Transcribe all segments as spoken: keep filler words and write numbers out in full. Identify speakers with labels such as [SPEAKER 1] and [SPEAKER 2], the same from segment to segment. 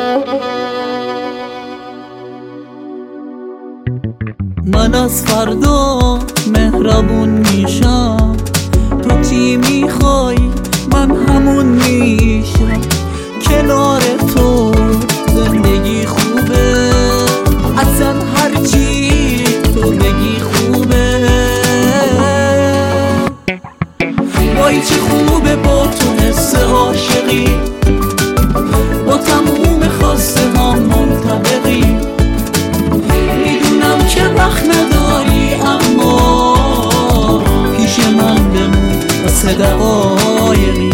[SPEAKER 1] من از فردا مهربون میشم، تو چی میخوای من همون میشم. کنار تو زندگی خوبه، اصلا هرچی تو بگی خوبه. وای چه خوبه با تو حس عاشقی، با تموم خواسته ها منطبقی. میدونم که وقت نداری اما پیش من بمون واسه دقایقی.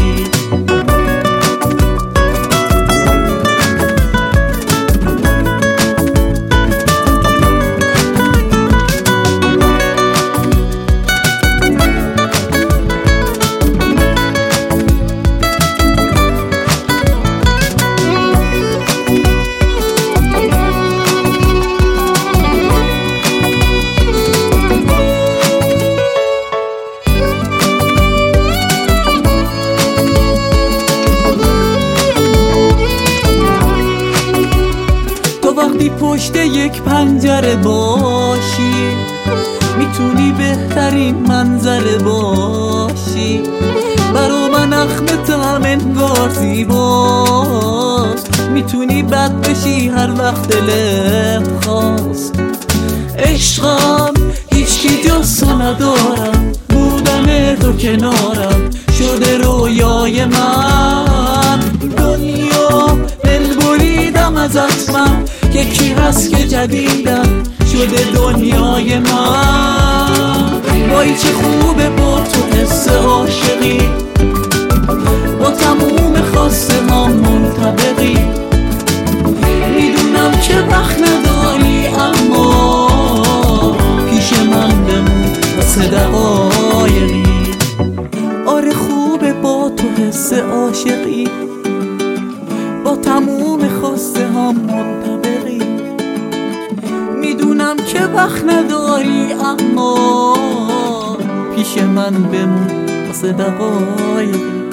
[SPEAKER 1] وقتی پشت یک پنجره باشی میتونی بهترین منظره باشی. برا من اخمت هم انگار زیباست، میتونی بد بشی هر وقت دلت خواست. عشقم هیچکی جز تو ندارم، بودن تو کنارم شده رویای من. دنیا دل بریدم ازت من، یکی هست که جدیدم شده دنیای من. وای چه خوبه با تو حس عاشقی، با تموم خواسته ها منطبقی. میدونم که وقت نداری اما پیش من بمون واسه دقایقی. آره خوبه با تو حس عاشقی، با تموم خواسته ها منطبقی. میدونم که وقت نداری اما پیش من بمون واسه دقایقی.